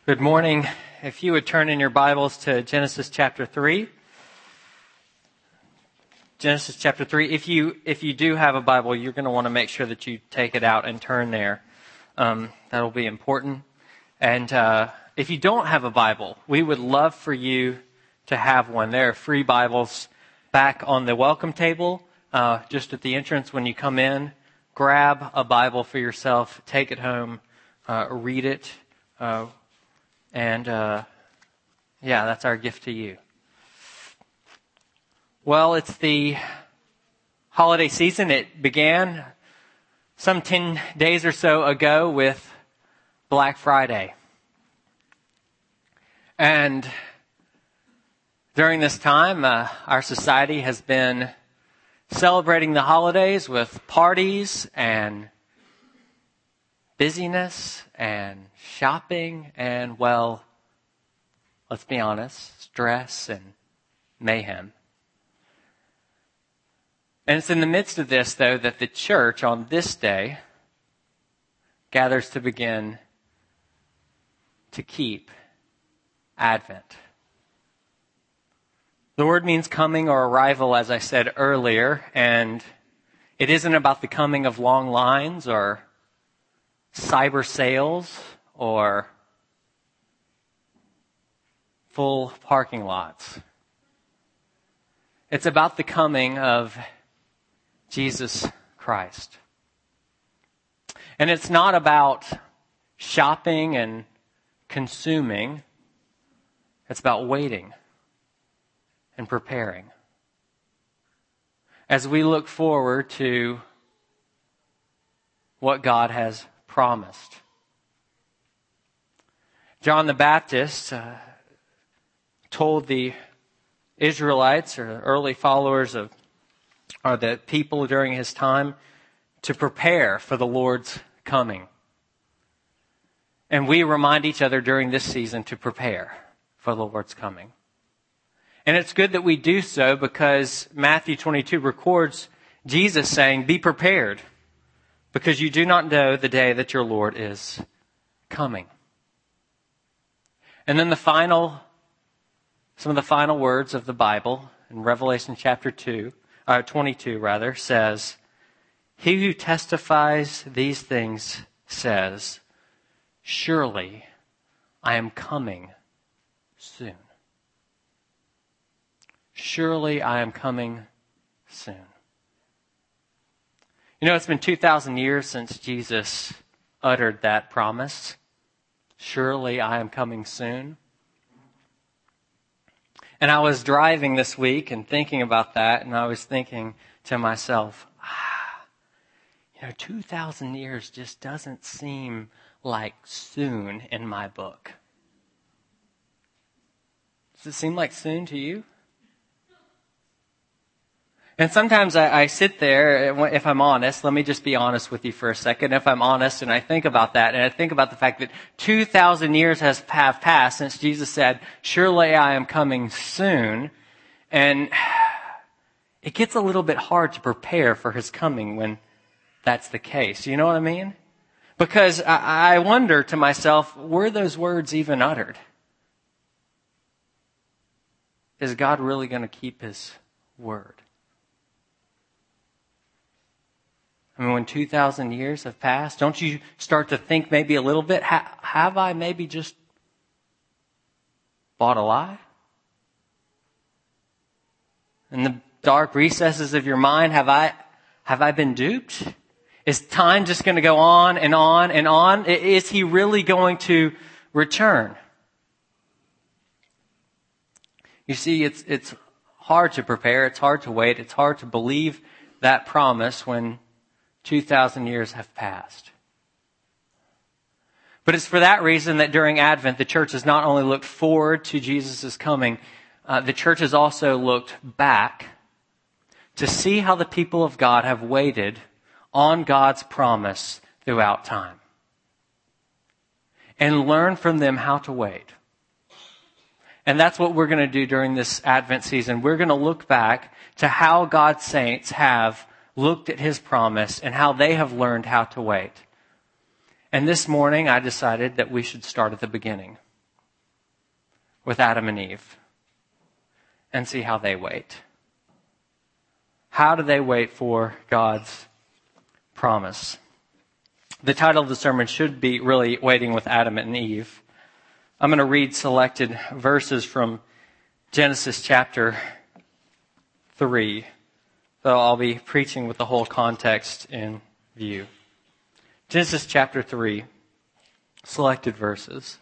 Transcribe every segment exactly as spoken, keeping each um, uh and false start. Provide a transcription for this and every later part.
Good morning. If you would turn in your Bibles to Genesis chapter three. Genesis chapter three. If you if you do have a Bible, you're going to want to make sure that you take it out and turn there. Um, that'll be important. And uh, if you don't have a Bible, we would love for you to have one. There are free Bibles back on the welcome table, uh, just at the entrance when you come in. Grab a Bible for yourself, take it home, uh, read it. Uh, And, uh, yeah, that's our gift to you. Well, it's the holiday season. It began some ten days or so ago with Black Friday. And during this time, uh, our society has been celebrating the holidays with parties and busyness and shopping and, well, let's be honest, stress and mayhem. And it's in the midst of this, though, that the church on this day gathers to begin to keep Advent. The word means coming or arrival, as I said earlier, and it isn't about the coming of long lines or cyber sales or full parking lots. It's about the coming of Jesus Christ. And it's not about shopping and consuming. It's about waiting and preparing as we look forward to what God has promised. John the Baptist uh, told the Israelites, or early followers of, or the people during his time, to prepare for the Lord's coming. And we remind each other during this season to prepare for the Lord's coming. And it's good that we do so because Matthew twenty-two records Jesus saying, "Be prepared, because you do not know the day that your Lord is coming." And then the final, some of the final words of the Bible in Revelation chapter two, uh, twenty-two rather, says, "He who testifies these things says, surely I am coming soon." Surely I am coming soon. You know, it's been two thousand years since Jesus uttered that promise. Surely I am coming soon. And I was driving this week and thinking about that, and I was thinking to myself, ah, you know, two thousand years just doesn't seem like soon in my book. Does it seem like soon to you? And sometimes I, I sit there, if I'm honest, let me just be honest with you for a second. If I'm honest and I think about that, and I think about the fact that two thousand years has have passed since Jesus said, surely I am coming soon. And it gets a little bit hard to prepare for his coming when that's the case. You know what I mean? Because I, I wonder to myself, were those words even uttered? Is God really going to keep his word? I mean, when two thousand years have passed, don't you start to think maybe a little bit, ha- have I maybe just bought a lie? In the dark recesses of your mind, have I, have I been duped? Is time just going to go on and on and on? Is he really going to return? You see, it's, it's hard to prepare. It's hard to wait. It's hard to believe that promise when two thousand years have passed. But it's for that reason that during Advent, the church has not only looked forward to Jesus' coming, uh, the church has also looked back to see how the people of God have waited on God's promise throughout time. And learn from them how to wait. And that's what we're going to do during this Advent season. We're going to look back to how God's saints have looked at his promise and how they have learned how to wait. And this morning I decided that we should start at the beginning. with Adam and Eve and see how they wait. How do they wait for God's promise? The title of the sermon should be really Waiting with Adam and Eve. I'm going to read selected verses from Genesis chapter three. So I'll be preaching with the whole context in view. Genesis chapter three, selected verses.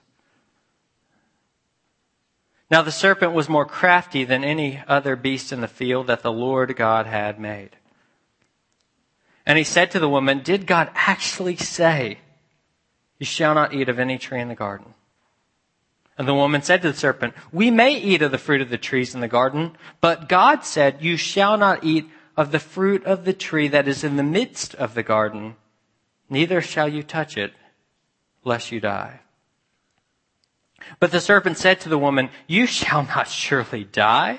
Now the serpent was more crafty than any other beast in the field that the Lord God had made. And he said to the woman, "Did God actually say, 'You shall not eat of any tree in the garden'?" And the woman said to the serpent, "We may eat of the fruit of the trees in the garden, but God said, 'You shall not eat of the fruit of the tree that is in the midst of the garden, neither shall you touch it, lest you die.' But the serpent said to the woman, 'You shall not surely die.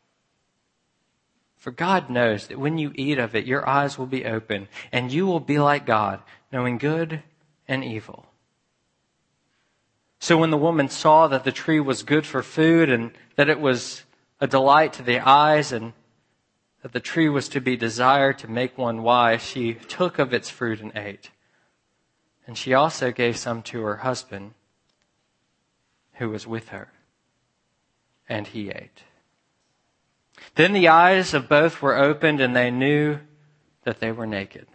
For God knows that when you eat of it, your eyes will be open, and you will be like God, knowing good and evil.' So when the woman saw that the tree was good for food, and that it was a delight to the eyes, and that the tree was to be desired to make one wise, she took of its fruit and ate. And she also gave some to her husband, who was with her, and he ate. Then the eyes of both were opened, and they knew that they were naked."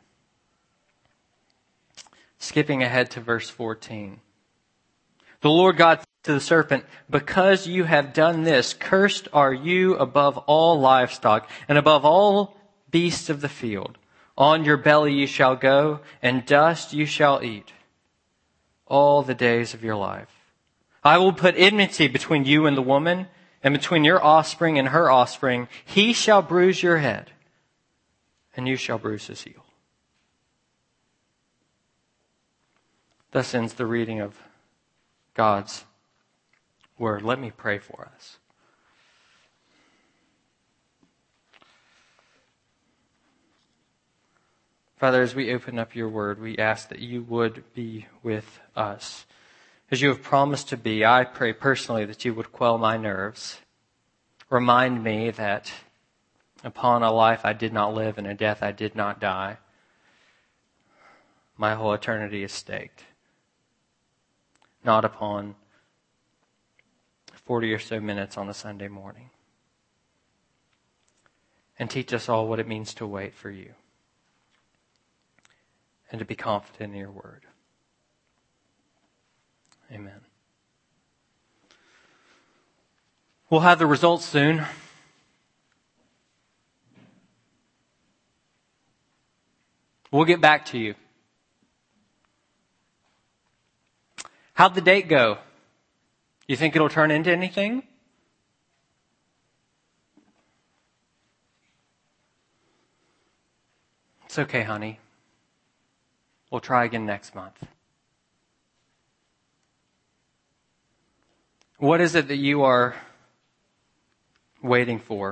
Skipping ahead to verse fourteen. The Lord God said to the serpent, "Because you have done this, cursed are you above all livestock, and above all beasts of the field. On your belly you shall go, and dust you shall eat all the days of your life. I will put enmity between you and the woman, and between your offspring and her offspring. He shall bruise your head, and you shall bruise his heel." Thus ends the reading of God's word. Let me pray for us. Father, as we open up your word, we ask that you would be with us. As you have promised to be, I pray personally that you would quell my nerves. Remind me that upon a life I did not live and a death I did not die, my whole eternity is staked. Not upon forty or so minutes on a Sunday morning. And teach us all what it means to wait for you and to be confident in your word. Amen. We'll have the results soon. We'll get back to you. How'd the date go? You think it'll turn into anything? It's okay, honey. We'll try again next month. What is it that you are waiting for?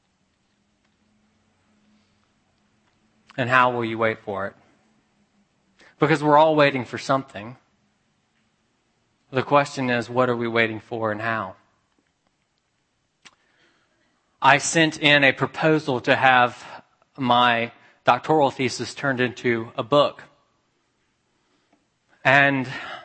And how will you wait for it? Because we're all waiting for something. The question is, what are we waiting for and how? I sent in a proposal to have my doctoral thesis turned into a book. And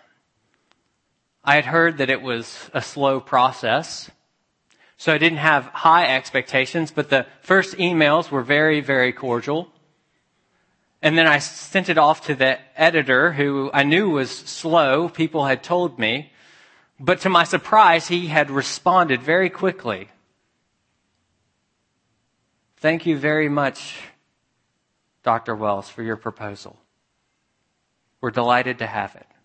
I had heard that it was a slow process, so I didn't have high expectations, but the first emails were very, very cordial. And then I sent it off to the editor, who I knew was slow. People had told me. But to my surprise, he had responded very quickly. Thank you very much, Doctor Wells, for your proposal. We're delighted to have it.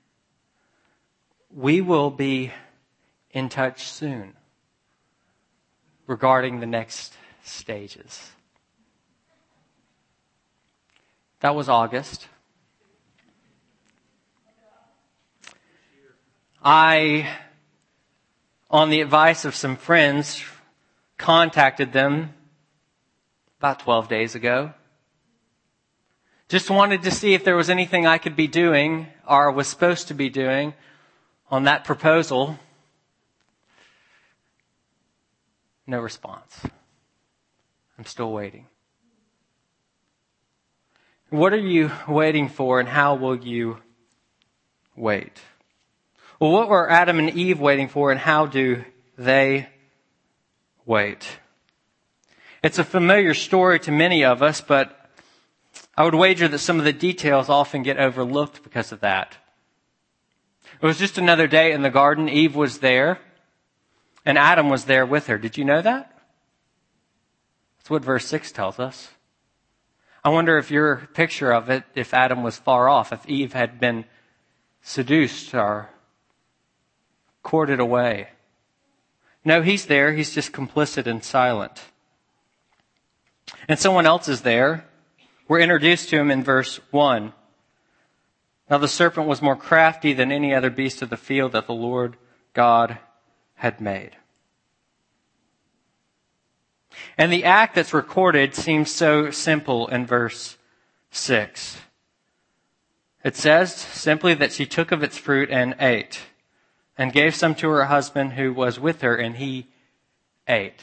We will be in touch soon regarding the next stages. That was August. I, on the advice of some friends, contacted them about twelve days ago. Just wanted to see if there was anything I could be doing or was supposed to be doing on that proposal. No response. I'm still waiting. What are you waiting for, and how will you wait? Well, what were Adam and Eve waiting for, and how do they wait? It's a familiar story to many of us, but I would wager that some of the details often get overlooked because of that. It was just another day in the garden. Eve was there, and Adam was there with her. Did you know that? That's what verse six tells us. I wonder if your picture of it, if Adam was far off, if Eve had been seduced or courted away. No, he's there. He's just complicit and silent. And someone else is there. We're introduced to him in verse one. Now the serpent was more crafty than any other beast of the field that the Lord God had made. And the act that's recorded seems so simple in verse six. It says simply that she took of its fruit and ate, and gave some to her husband who was with her, and he ate.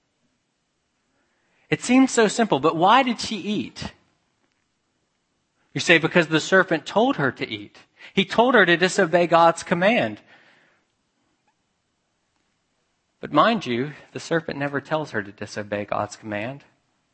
It seems so simple, but why did she eat? You say, because the serpent told her to eat. He told her to disobey God's command. But mind you, the serpent never tells her to disobey God's command.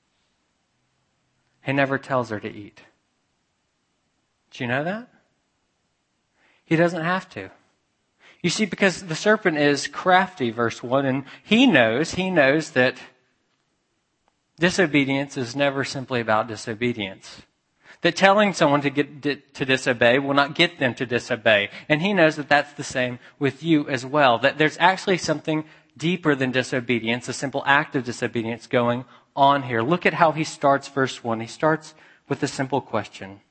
He never tells her to eat. Do you know that? He doesn't have to. You see, because the serpent is crafty, verse one, and he knows, he knows that disobedience is never simply about disobedience. That telling someone to get to disobey will not get them to disobey. And he knows that that's the same with you as well. That there's actually something deeper than disobedience, a simple act of disobedience going on here. Look at how he starts verse one. He starts with a simple question.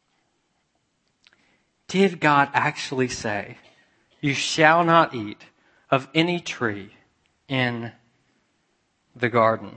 Did God actually say, you shall not eat of any tree in the garden?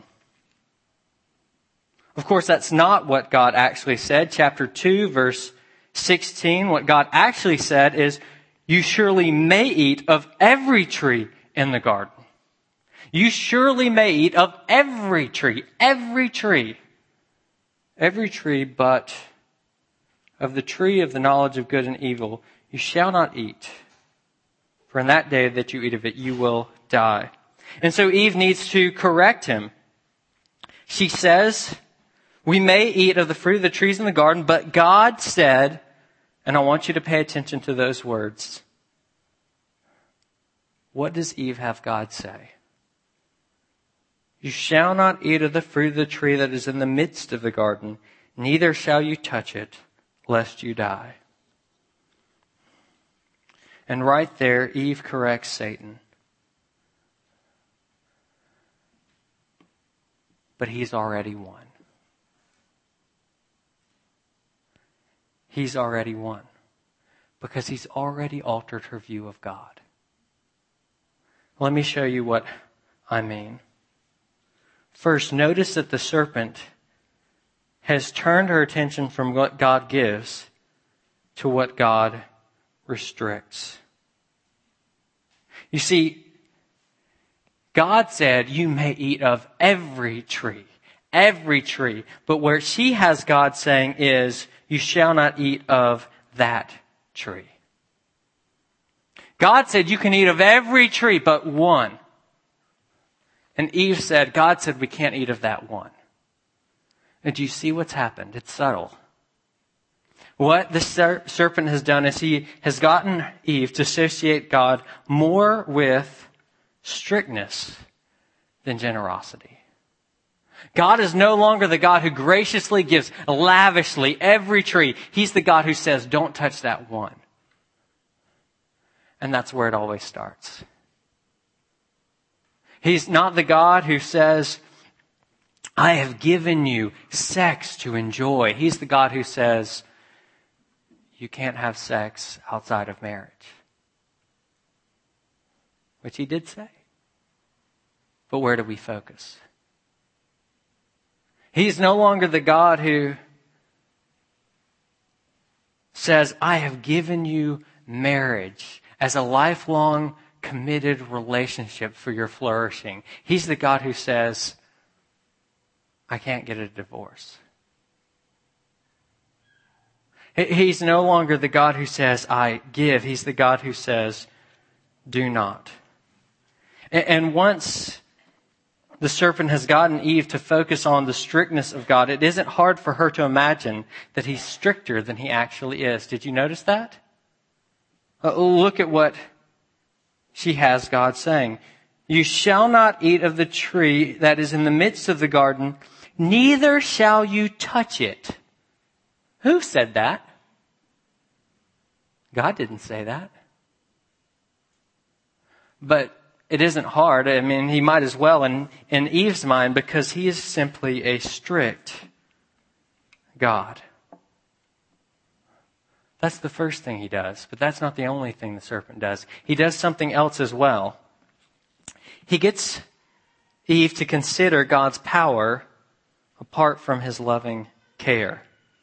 Of course, that's not what God actually said. Chapter two, verse sixteen, what God actually said is, you surely may eat of every tree in the garden. You surely may eat of every tree, every tree, every tree, but of the tree of the knowledge of good and evil, you shall not eat. For in that day that you eat of it, you will die. And so Eve needs to correct him. She says, we may eat of the fruit of the trees in the garden, but God said, and I want you to pay attention to those words. What does Eve have God say? You shall not eat of the fruit of the tree that is in the midst of the garden, neither shall you touch it, lest you die. And right there, Eve corrects Satan. But he's already won. He's already won. Because he's already altered her view of God. Let me show you what I mean. First, notice that the serpent has turned her attention from what God gives to what God restricts. You see, God said, you may eat of every tree, every tree. But where she has God saying is, you shall not eat of that tree. God said you can eat of every tree but one. And Eve said, God said we can't eat of that one. And do you see what's happened? It's subtle. What the ser- serpent has done is he has gotten Eve to associate God more with strictness than generosity. God is no longer the God who graciously gives lavishly every tree. He's the God who says, don't touch that one. And that's where it always starts. He's not the God who says, I have given you sex to enjoy. He's the God who says, you can't have sex outside of marriage. Which he did say. But where do we focus? He's no longer the God who says, I have given you marriage as a lifelong committed relationship for your flourishing. He's the God who says, I can't get a divorce. He's no longer the God who says, I give. He's the God who says, do not. And once the serpent has gotten Eve to focus on the strictness of God, it isn't hard for her to imagine that he's stricter than he actually is. Did you notice that? Uh, look at what she has God saying. You shall not eat of the tree that is in the midst of the garden, neither shall you touch it. Who said that? God didn't say that. But it isn't hard. I mean, he might as well in, in Eve's mind, because he is simply a strict God. That's the first thing he does, but that's not the only thing the serpent does. He does something else as well. He gets Eve to consider God's power apart from his loving care.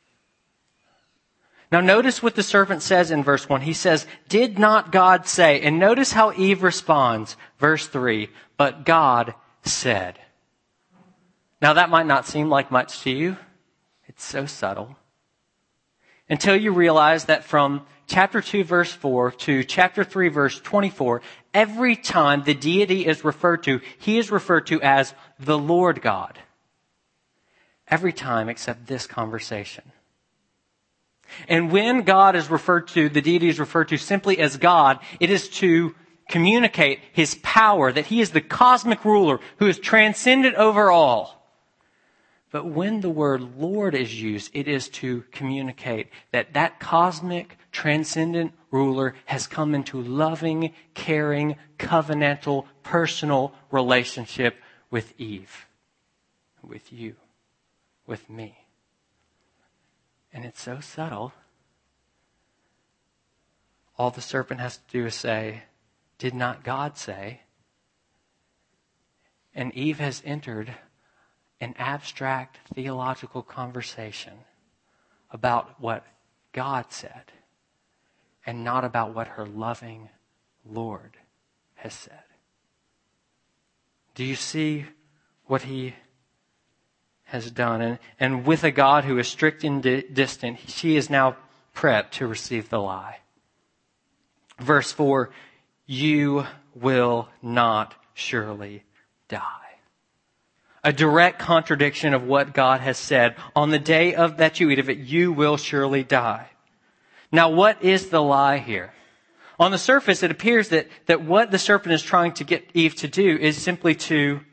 Now notice what the serpent says in verse one. He says, did not God say? And notice how Eve responds. Verse three, but God said. Now that might not seem like much to you. It's so subtle. Until you realize that from chapter two, verse four to chapter three, verse twenty-four, every time the deity is referred to, he is referred to as the Lord God. Every time except this conversation. And when God is referred to, the deity is referred to simply as God, it is to communicate his power, that he is the cosmic ruler who is transcendent over all. But when the word Lord is used, it is to communicate that that cosmic, transcendent ruler has come into loving, caring, covenantal, personal relationship with Eve, with you, with me. And it's so subtle. All the serpent has to do is say, did not God say? And Eve has entered an abstract theological conversation about what God said and not about what her loving Lord has said. Do you see what he has done? And, and with a God who is strict and di- distant, she is now prepped to receive the lie. Verse four, you will not surely die. A direct contradiction of what God has said. On the day of that you eat of it, you will surely die. Now, what is the lie here? On the surface, it appears that, that what the serpent is trying to get Eve to do is simply to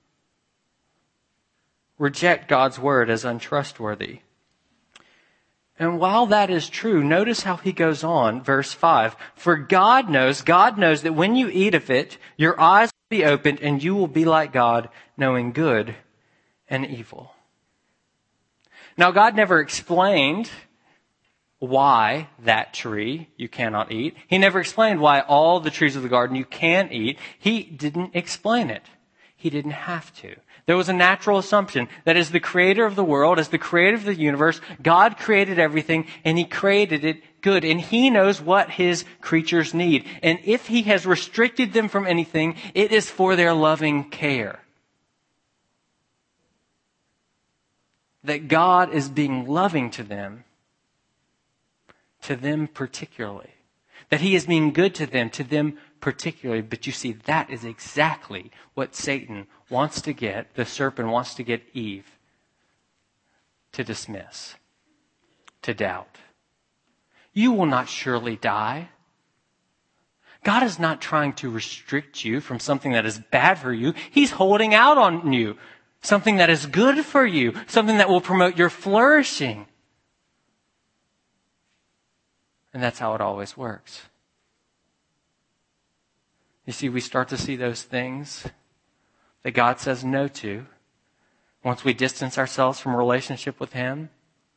reject God's word as untrustworthy. And while that is true, notice how he goes on, verse five. For God knows, God knows that when you eat of it, your eyes will be opened and you will be like God, knowing good and evil. Now, God never explained why that tree you cannot eat. He never explained why all the trees of the garden you can eat. He didn't explain it. He didn't have to. There was a natural assumption that as the creator of the world, as the creator of the universe, God created everything and he created it good. And he knows what his creatures need. And if he has restricted them from anything, it is for their loving care. That God is being loving to them, to them particularly. That he is being good to them, to them particularly. But you see, that is exactly what Satan wants to get, the serpent wants to get Eve to dismiss, to doubt. You will not surely die. God is not trying to restrict you from something that is bad for you. He's holding out on you. Something that is good for you. Something that will promote your flourishing. And that's how it always works. You see, we start to see those things that God says no to once we distance ourselves from a relationship with him.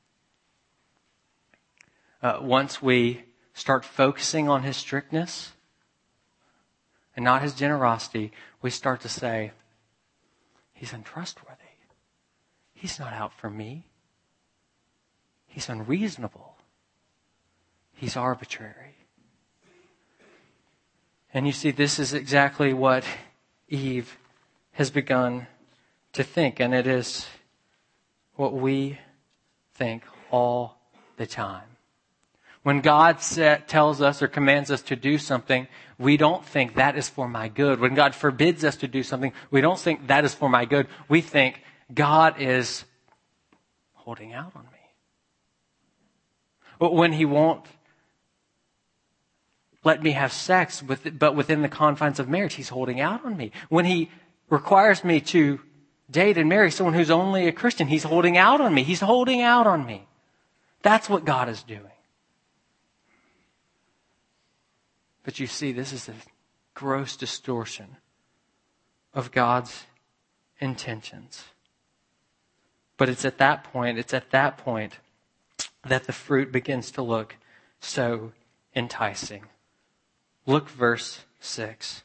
Uh, once we start focusing on his strictness and not his generosity, we start to say, he's untrustworthy. He's not out for me. He's unreasonable. He's arbitrary. And you see, this is exactly what Eve has begun to think. And it is what we think all the time. When God set, tells us or commands us to do something, we don't think that is for my good. When God forbids us to do something, we don't think that is for my good. We think God is holding out on me. But when He won't let me have sex, with, but within the confines of marriage, He's holding out on me. When He requires me to date and marry someone who's only a Christian, He's holding out on me. He's holding out on me. That's what God is doing. But you see, this is a gross distortion of God's intentions. But it's at that point, it's at that point that the fruit begins to look so enticing. Look verse six.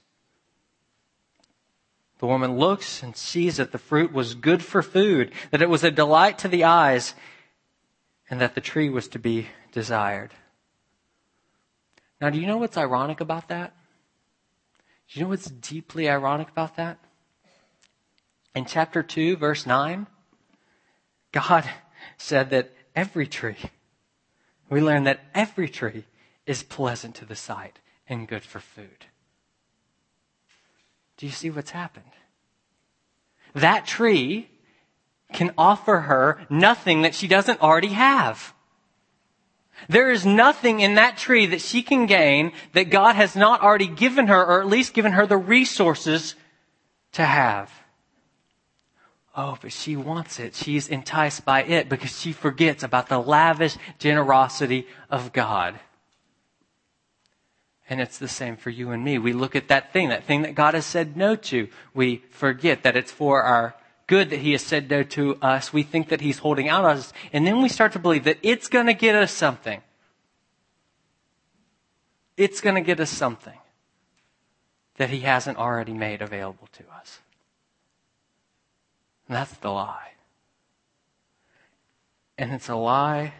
The woman looks and sees that the fruit was good for food, that it was a delight to the eyes, and that the tree was to be desired. Now, do you know what's ironic about that? Do you know what's deeply ironic about that? In chapter two, verse nine, God said that every tree, we learn that every tree is pleasant to the sight and good for food. Do you see what's happened? That tree can offer her nothing that she doesn't already have. There is nothing in that tree that she can gain that God has not already given her, or at least given her the resources to have. Oh, but she wants it. She's enticed by it because she forgets about the lavish generosity of God. And it's the same for you and me. We look at that thing, that thing that God has said no to. We forget that it's for our good that He has said no to us. We think that He's holding out on us. And then we start to believe that it's going to get us something. It's going to get us something that He hasn't already made available to us. And that's the lie. And it's a lie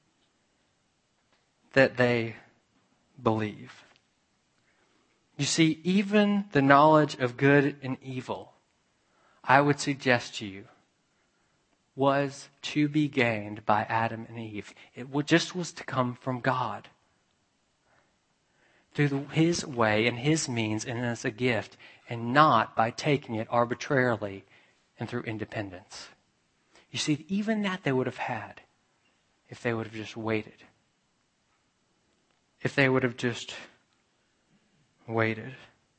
that they believe. You see, even the knowledge of good and evil, I would suggest to you, was to be gained by Adam and Eve. It just was to come from God. Through His way and His means and as a gift, and not by taking it arbitrarily and through independence. You see, even that they would have had if they would have just waited. If they would have just waited.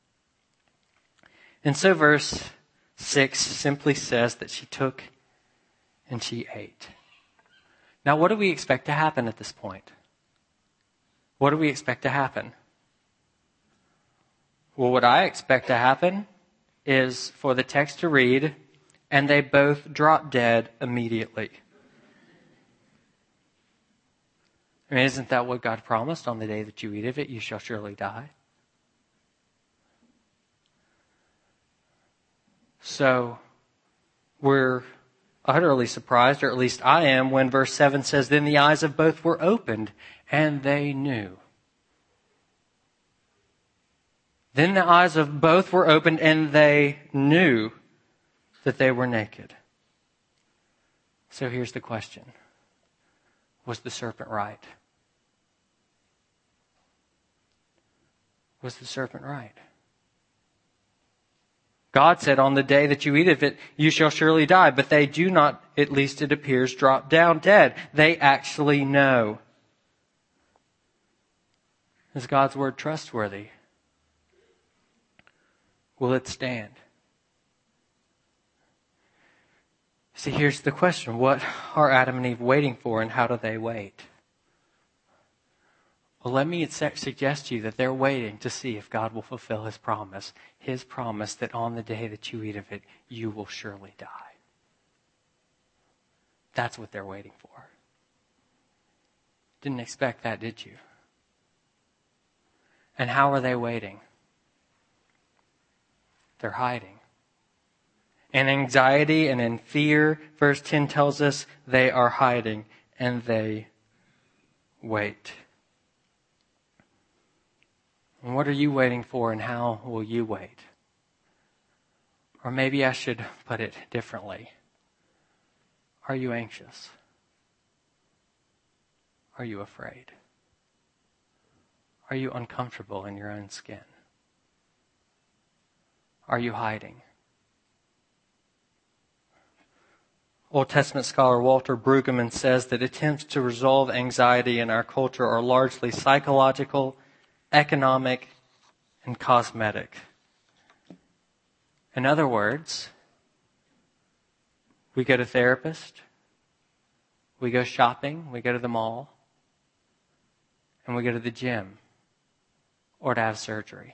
And so verse six simply says that she took and she ate. Now, what do we expect to happen at this point? What do we expect to happen? Well, what I expect to happen is for the text to read, and they both dropped dead immediately. I mean, isn't that what God promised? On the day that you eat of it, you shall surely die. So, we're utterly surprised, or at least I am, when verse seven says, then the eyes of both were opened, and they knew. Then the eyes of both were opened, and they knew that they were naked. So here's the question. Was the serpent right? Was the serpent right? God said, on the day that you eat of it, you shall surely die. But they do not, at least it appears, drop down dead. They actually know. Is God's word trustworthy? Will it stand? See, here's the question. What are Adam and Eve waiting for, and how do they wait? Well, let me suggest to you that they're waiting to see if God will fulfill His promise. His promise that on the day that you eat of it, you will surely die. That's what they're waiting for. Didn't expect that, did you? And how are they waiting? They're hiding. In anxiety and in fear, verse ten tells us they are hiding and they wait. And what are you waiting for, and how will you wait? Or maybe I should put it differently. Are you anxious? Are you afraid? Are you uncomfortable in your own skin? Are you hiding? Old Testament scholar Walter Brueggemann says that attempts to resolve anxiety in our culture are largely psychological, economic, and cosmetic. In other words, we go to therapist, we go shopping, we go to the mall, and we go to the gym or to have surgery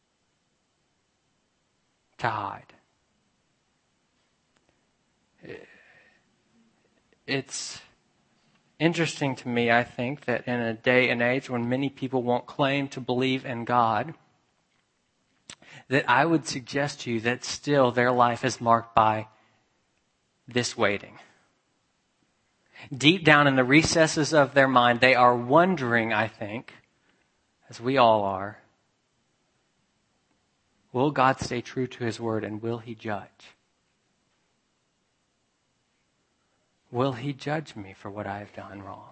to hide. It's interesting to me, I think, that in a day and age when many people won't claim to believe in God, that I would suggest to you that still their life is marked by this waiting. Deep down in the recesses of their mind, they are wondering, I think, as we all are, will God stay true to His word, and will He judge? Will He judge me for what I have done wrong?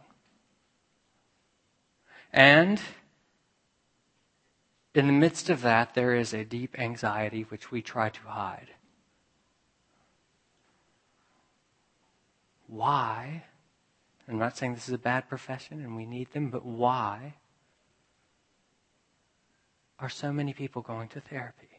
And in the midst of that, there is a deep anxiety which we try to hide. Why? I'm not saying this is a bad profession and we need them, but why are so many people going to therapy?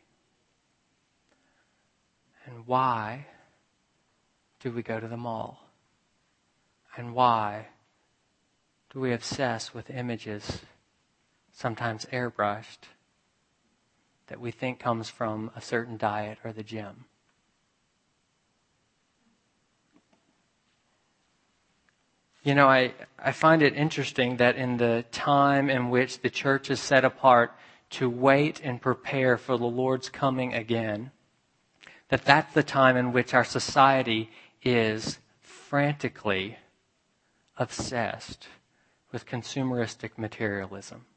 And why do we go to the mall? And why do we obsess with images, sometimes airbrushed, that we think comes from a certain diet or the gym? You know, I, I find it interesting that in the time in which the church is set apart to wait and prepare for the Lord's coming again, that that's the time in which our society is frantically obsessed with consumeristic materialism.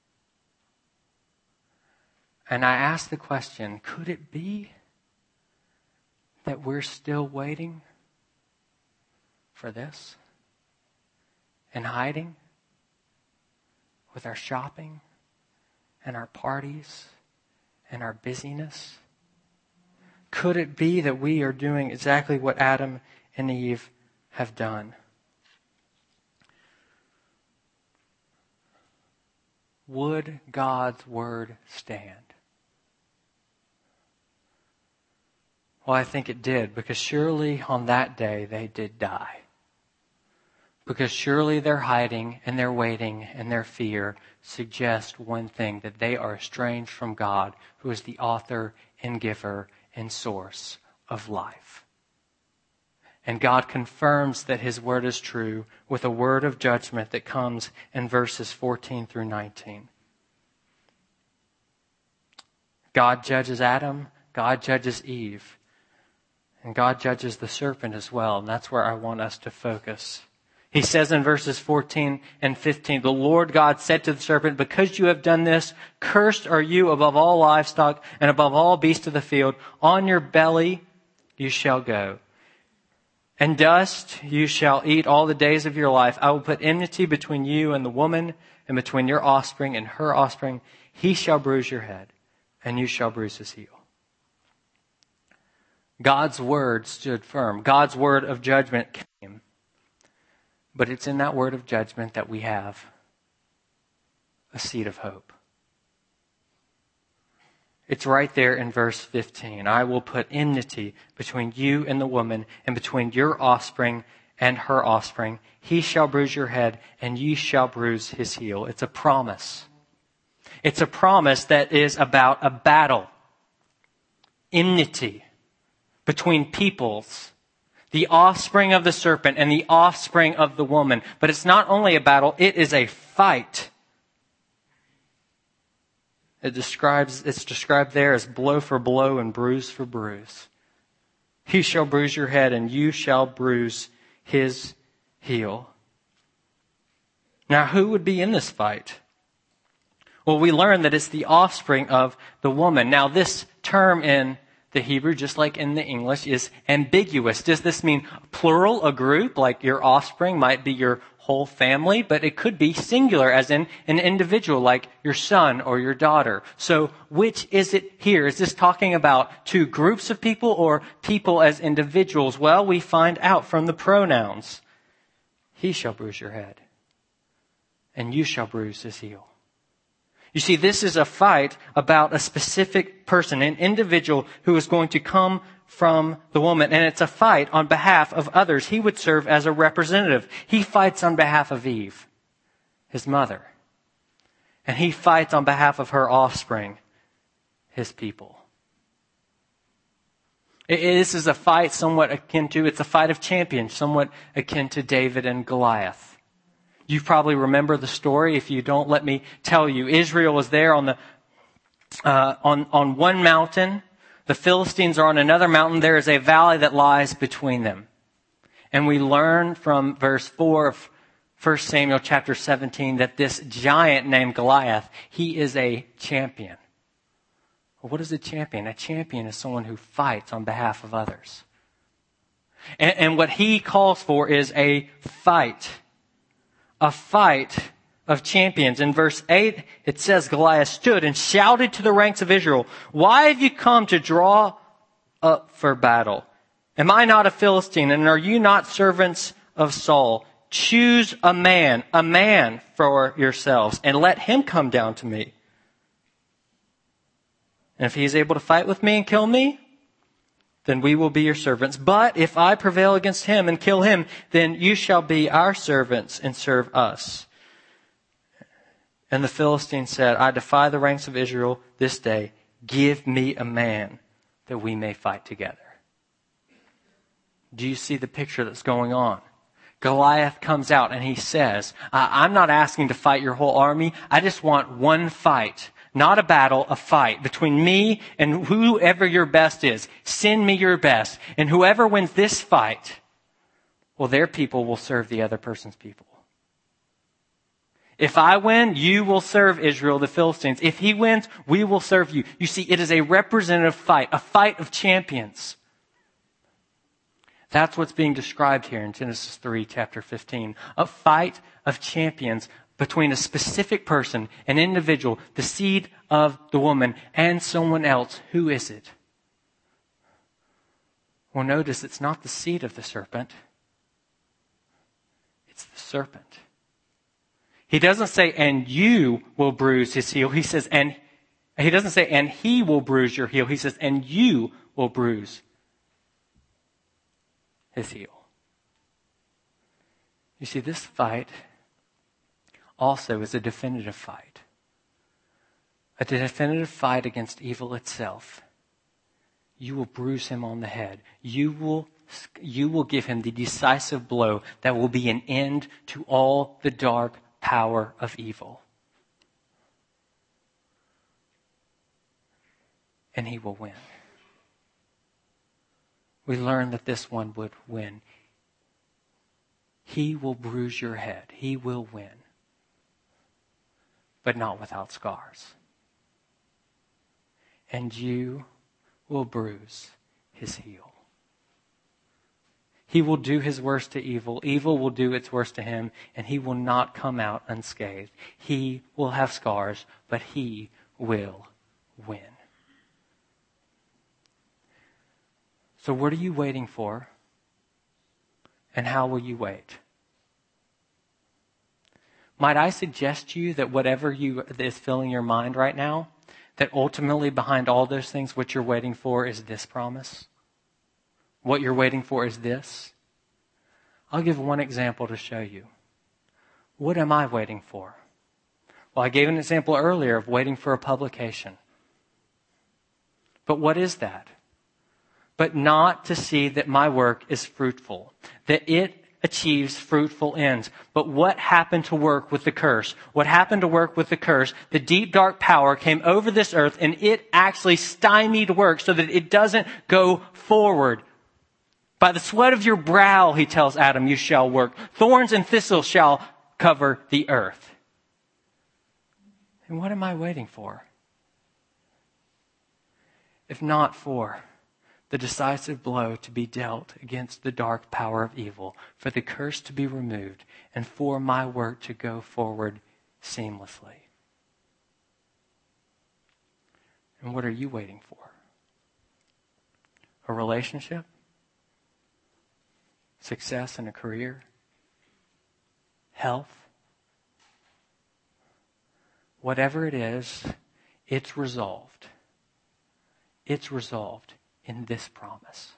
And I ask the question, could it be that we're still waiting for this? And hiding with our shopping and our parties and our busyness? Could it be that we are doing exactly what Adam and Eve have done? Would God's word stand? Well, I think it did, because surely on that day they did die. Because surely their hiding and their waiting and their fear suggest one thing, that they are estranged from God, who is the author and giver and source of life. And God confirms that His word is true with a word of judgment that comes in verses fourteen through nineteen. God judges Adam, God judges Eve, and God judges the serpent as well. And that's where I want us to focus. He says in verses fourteen and fifteen, the Lord God said to the serpent, because you have done this, cursed are you above all livestock and above all beasts of the field. On your belly you shall go, and dust you shall eat all the days of your life. I will put enmity between you and the woman, and between your offspring and her offspring. He shall bruise your head, and you shall bruise his heel. God's word stood firm. God's word of judgment came. But it's in that word of judgment that we have a seed of hope. It's right there in verse fifteen. I will put enmity between you and the woman, and between your offspring and her offspring. He shall bruise your head, and ye shall bruise his heel. It's a promise. It's a promise that is about a battle. Enmity between peoples. The offspring of the serpent and the offspring of the woman. But it's not only a battle, it is a fight. It describes, it's described there as blow for blow and bruise for bruise. He shall bruise your head, and you shall bruise his heel. Now, who would be in this fight? Well, we learn that it's the offspring of the woman. Now, this term in the Hebrew, just like in the English, is ambiguous. Does this mean plural, a group, like your offspring might be your whole family? But it could be singular, as in an individual, like your son or your daughter. So which is it here? Is this talking about two groups of people or people as individuals? Well, we find out from the pronouns. He shall bruise your head, and you shall bruise his heel. You see, this is a fight about a specific person, an individual who is going to come from the woman. And it's a fight on behalf of others. He would serve as a representative. He fights on behalf of Eve, his mother. And he fights on behalf of her offspring, his people. It, this is a fight somewhat akin to, it's a fight of champions, somewhat akin to David and Goliath. You probably remember the story. If you don't, let me tell you. Israel was there on the uh, on on one mountain. The Philistines are on another mountain. There is a valley that lies between them. And we learn from verse four of First Samuel chapter seventeen that this giant named Goliath, he is a champion. Well, what is a champion? A champion is someone who fights on behalf of others. And, and what he calls for is a fight. A fight of champions. In verse eight, it says, Goliath stood and shouted to the ranks of Israel, "Why have you come to draw up for battle? Am I not a Philistine, and are you not servants of Saul? Choose a man, a man for yourselves, and let him come down to me. And if he is able to fight with me and kill me, then we will be your servants. But if I prevail against him and kill him, then you shall be our servants and serve us." And the Philistine said, "I defy the ranks of Israel this day. Give me a man that we may fight together." Do you see the picture that's going on? Goliath comes out and he says, I'm not asking to fight your whole army. I just want one fight. Not a battle, a fight between me and whoever your best is. Send me your best. And whoever wins this fight, well, their people will serve the other person's people. If I win, you will serve Israel, the Philistines. If he wins, we will serve you. You see, it is a representative fight, a fight of champions. That's what's being described here in Genesis three, chapter fifteen. A fight of champions between a specific person, an individual, the seed of the woman, and someone else. Who is it? Well, notice it's not the seed of the serpent. It's the serpent. He doesn't say, and you will bruise his heel. He says, and he doesn't say, and he will bruise your heel. He says, and you will bruise his heel. You see, this fight also is a definitive fight. A definitive fight against evil itself. You will bruise him on the head. You will, you will give him the decisive blow that will be an end to all the dark power of evil. And he will win. We learn that this one would win. He will bruise your head. He will win. But not without scars. And you will bruise his heel. He will do his worst to evil. Evil will do its worst to him, and he will not come out unscathed. He will have scars, but he will win. So what are you waiting for? And how will you wait? Might I suggest to you that whatever you is filling your mind right now, that ultimately behind all those things, what you're waiting for is this promise? What you're waiting for is this? I'll give one example to show you. What am I waiting for? Well, I gave an example earlier of waiting for a publication. But what is that? But not to see that my work is fruitful, that it achieves fruitful ends. But what happened to work with the curse? What happened to work with the curse? The deep dark power came over this earth and it actually stymied work so that it doesn't go forward. By the sweat of your brow, he tells Adam, you shall work. Thorns and thistles shall cover the earth. And what am I waiting for? If not for the decisive blow to be dealt against the dark power of evil, for the curse to be removed, and for my work to go forward seamlessly. And what are you waiting for? A relationship? Success in a career? Health? Whatever it is, it's resolved. It's resolved in this promise.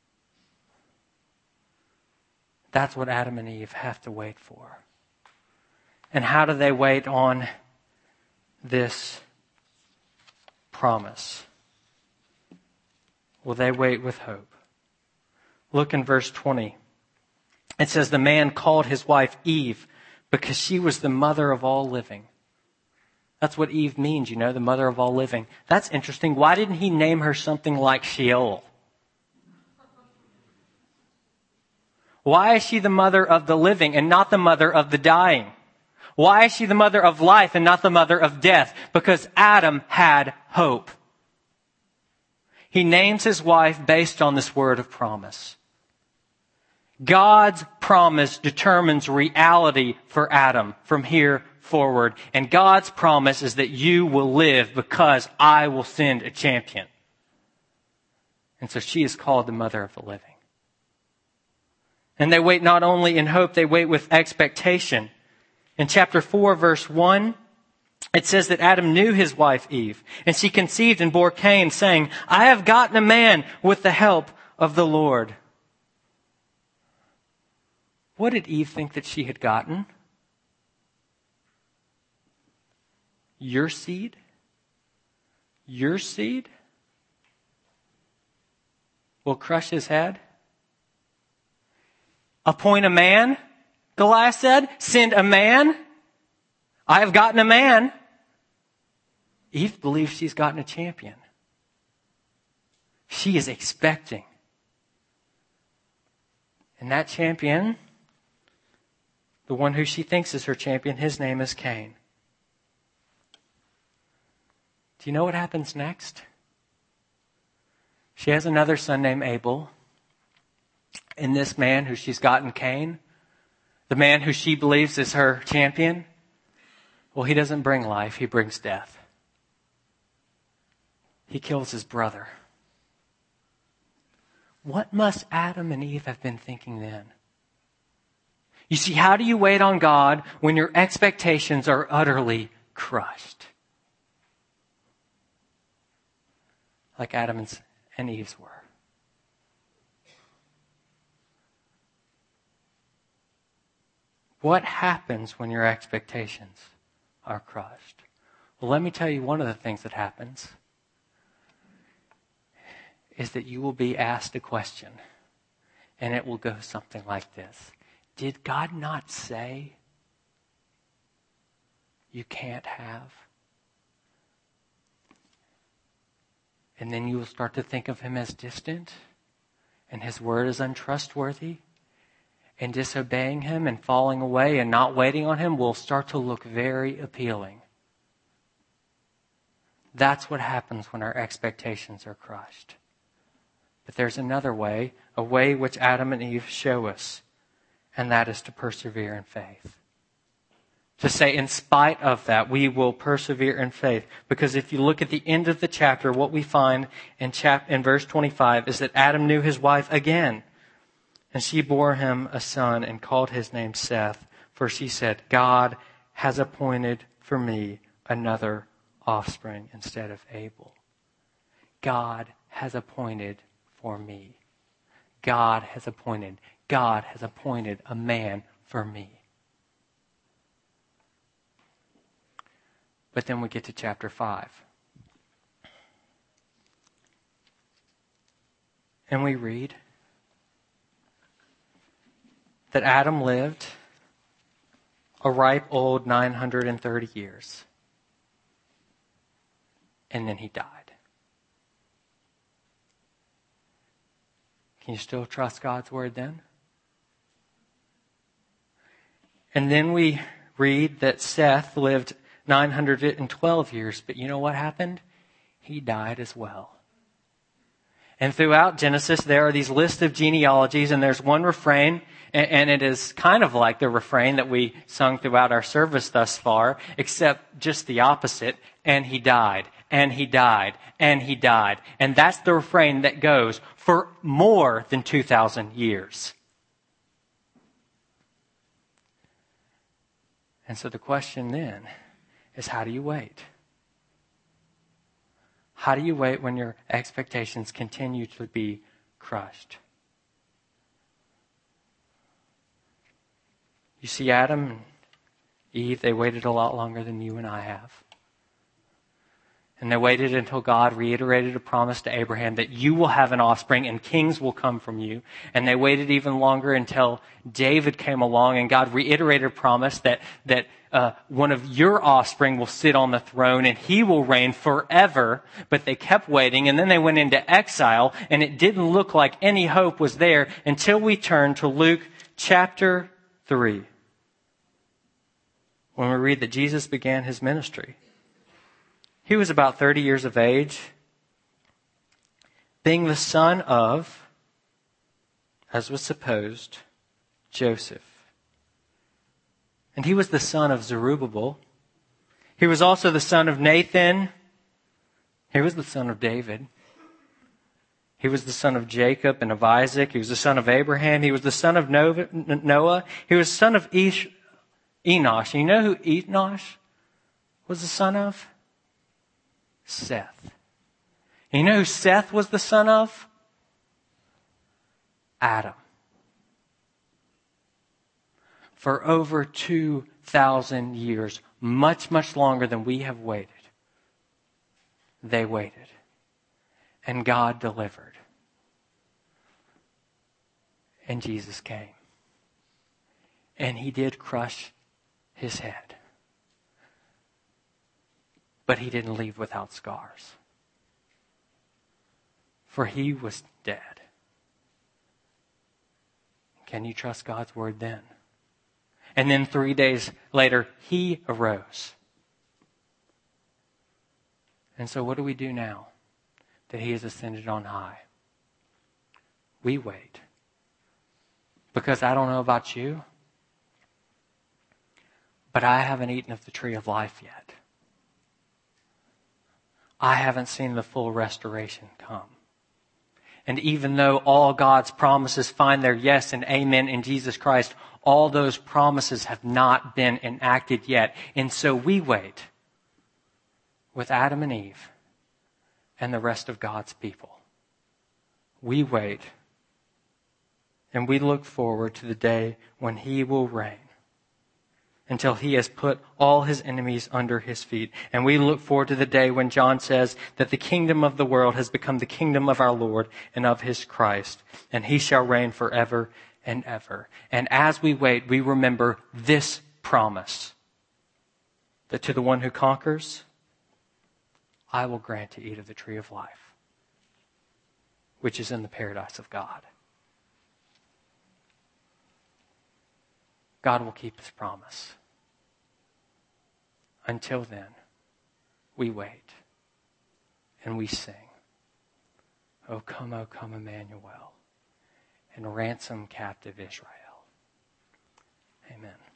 That's what Adam and Eve have to wait for. And how do they wait on this promise? Well, they wait with hope. Look in verse twenty. It says, the man called his wife Eve because she was the mother of all living. That's what Eve means, you know, the mother of all living. That's interesting. Why didn't he name her something like Sheol? Why is she the mother of the living and not the mother of the dying? Why is she the mother of life and not the mother of death? Because Adam had hope. He names his wife based on this word of promise. God's promise determines reality for Adam from here forward. And God's promise is that you will live because I will send a champion. And so she is called the mother of the living. And they wait not only in hope, they wait with expectation. In chapter four, verse one, it says that Adam knew his wife Eve, and she conceived and bore Cain, saying, I have gotten a man with the help of the Lord. What did Eve think that she had gotten? Your seed? Your seed will crush his head? Appoint a man, Goliath said. Send a man. I have gotten a man. Eve believes she's gotten a champion. She is expecting. And that champion, the one who she thinks is her champion, his name is Cain. Do you know what happens next? She has another son named Abel. And this man who she's gotten, Cain, the man who she believes is her champion, well, he doesn't bring life, he brings death. He kills his brother. What must Adam and Eve have been thinking then? You see, how do you wait on God when your expectations are utterly crushed? Like Adam and Eve's were. What happens when your expectations are crushed? Well, let me tell you one of the things that happens is that you will be asked a question, and it will go something like this. Did God not say you can't have? And then you will start to think of him as distant, and his word is untrustworthy, and disobeying him and falling away and not waiting on him will start to look very appealing. That's what happens when our expectations are crushed. But there's another way, a way which Adam and Eve show us, and that is to persevere in faith. To say, in spite of that, we will persevere in faith. Because if you look at the end of the chapter, what we find in, chap- in verse twenty-five is that Adam knew his wife again. And she bore him a son and called his name Seth, for she said, God has appointed for me another offspring instead of Abel. God has appointed for me. God has appointed. God has appointed a man for me. But then we get to chapter five. And we read that Adam lived a ripe old nine hundred thirty years. And then he died. Can you still trust God's word then? And then we read that Seth lived nine hundred twelve years. But you know what happened? He died as well. And throughout Genesis, there are these lists of genealogies, and there's one refrain, and it is kind of like the refrain that we sung throughout our service thus far, except just the opposite. And he died, and he died, and he died. And that's the refrain that goes for more than two thousand years. And so the question then is, how do you wait? How do you wait when your expectations continue to be crushed? You see, Adam and Eve, they waited a lot longer than you and I have. And they waited until God reiterated a promise to Abraham that you will have an offspring and kings will come from you. And they waited even longer until David came along and God reiterated a promise that, that uh, one of your offspring will sit on the throne and he will reign forever. But they kept waiting, and then they went into exile, and it didn't look like any hope was there until we turn to Luke chapter three, when we read that Jesus began his ministry. He was about thirty years of age, being the son of, as was supposed, Joseph. And he was the son of Zerubbabel. He was also the son of Nathan. He was the son of David. He was the son of Jacob and of Isaac. He was the son of Abraham. He was the son of Noah. He was the son of Enosh. And you know who Enosh was the son of? Seth. And you know who Seth was the son of? Adam. For over two thousand years, much, much longer than we have waited, they waited. And God delivered. And Jesus came. And he did crush his head. But he didn't leave without scars. For he was dead. Can you trust God's word then? And then three days later, he arose. And so what do we do now that he has ascended on high? We wait. Because I don't know about you, but I haven't eaten of the tree of life yet. I haven't seen the full restoration come. And even though all God's promises find their yes and amen in Jesus Christ, all those promises have not been enacted yet. And so we wait with Adam and Eve and the rest of God's people. We wait and we look forward to the day when he will reign until he has put all his enemies under his feet. And we look forward to the day when John says that the kingdom of the world has become the kingdom of our Lord and of his Christ, and he shall reign forever and ever. And as we wait, we remember this promise, that to the one who conquers, I will grant to eat of the tree of life, which is in the paradise of God. God will keep his promise. Until then, we wait and we sing, O come, O come, Emmanuel, and ransom captive Israel. Amen.